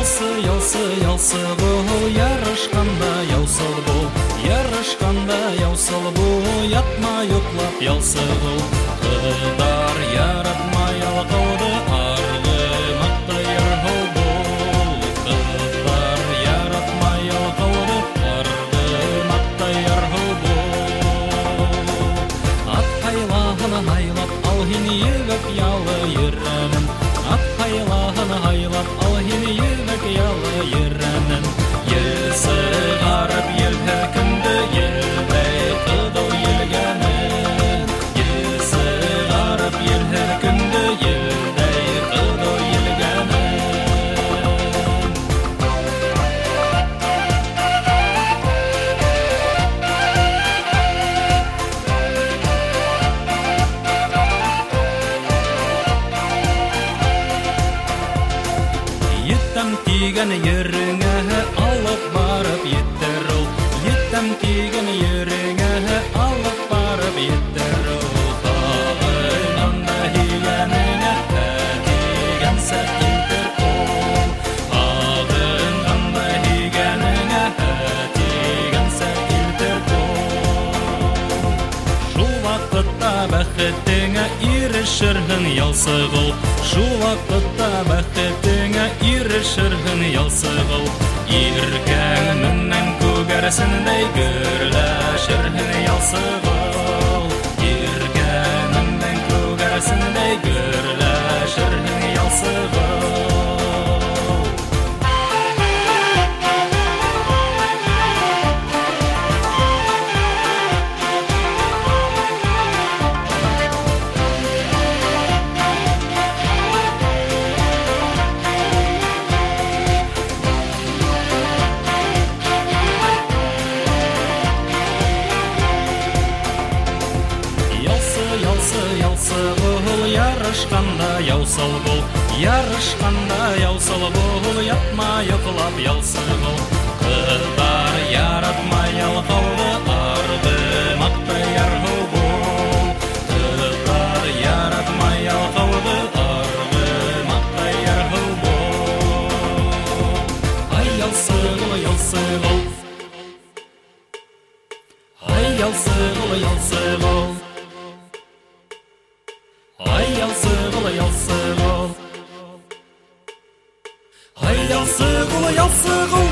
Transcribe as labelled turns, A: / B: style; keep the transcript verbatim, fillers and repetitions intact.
A: Ялсы, ялсы, ялсы бол, ярышканда яусыл бол, ярышканда яусыл бол, ятма юклап ялсы бол. Кыдар яратмай алкылды, арды макта яргыл бол. Кыдар яратмай алкылды, арды макта яргыл бол. Ат хайлагын хайлап, ал хин егіп ялы еренін. Ат хайлагын хайлап, ал хин егіп ялы еренін. Елсі ғарып ел күнді, елбей қыдыл елгенін. Елсі ғарып ел күнді, елбей қыдыл елгенін. Еттім тиген еріңе алып барып еттер ол. Еттім тиген еріңе алып барып еттер ол. Ағынанда хигеніңе тиген сәт еттер ол. Ағынанда хигеніңе тиген сәт еттер ол. Шул вақытта бәхетіңе ирешіргін ялсы қыл. Шул вақытта бәхетіңе ирешіргін ялсы қыл. Иркәнінен көгәрсіндей гүрләшіргін ялсы қыл. Иркәнінен көгәрсіндей гүрләшіргін ялсы қыл. Ялсы бол, ярышканда яусыл бол, ярышканда яусыл бол, ятма йоклап ялсы бол. Кыдар яратмай алкылды, арды макта яргыл бол. Кыдар яратмай алкылды, арды макта яргыл бол. Ай ялсы бол, ялсы бол. Ай ялсы бол, ялсы бол. Ай ялсы бол, ялсы бол. Ай ялсы бол, ялсы бол.